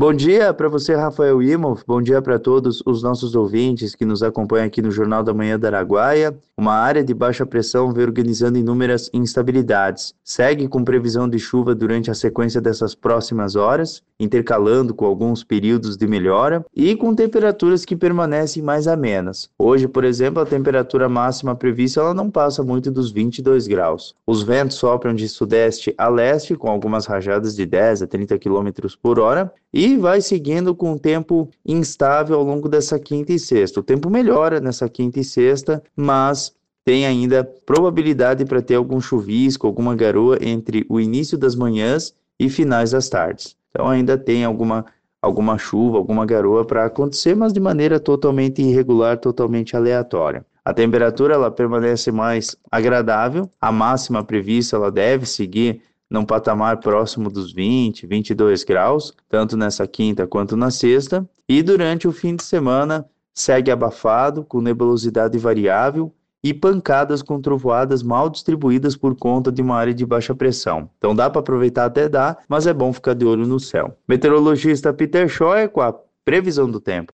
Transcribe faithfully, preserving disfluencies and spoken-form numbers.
Bom dia para você, Rafael Imhoff. Bom dia para todos os nossos ouvintes que nos acompanham aqui no Jornal da Manhã da Araguaia. Uma área de baixa pressão vem organizando inúmeras instabilidades. Segue com previsão de chuva durante a sequência dessas próximas horas, intercalando com alguns períodos de melhora e com temperaturas que permanecem mais amenas. Hoje, por exemplo, a temperatura máxima prevista ela não passa muito dos vinte e dois graus. Os ventos sopram de sudeste a leste, com algumas rajadas de dez a trinta quilômetros por hora, e vai seguindo com um tempo instável ao longo dessa quinta e sexta. O tempo melhora nessa quinta e sexta, mas tem ainda probabilidade para ter algum chuvisco, alguma garoa entre o início das manhãs e finais das tardes. Então ainda tem alguma, alguma chuva, alguma garoa para acontecer, mas de maneira totalmente irregular, totalmente aleatória. A temperatura ela permanece mais agradável, a máxima prevista ela deve seguir num patamar próximo dos vinte, vinte e dois graus, tanto nessa quinta quanto na sexta, e durante o fim de semana segue abafado, com nebulosidade variável e pancadas com trovoadas mal distribuídas por conta de uma área de baixa pressão. Então dá para aproveitar até dá, mas é bom ficar de olho no céu. Meteorologista Peter Scheuer com a previsão do tempo.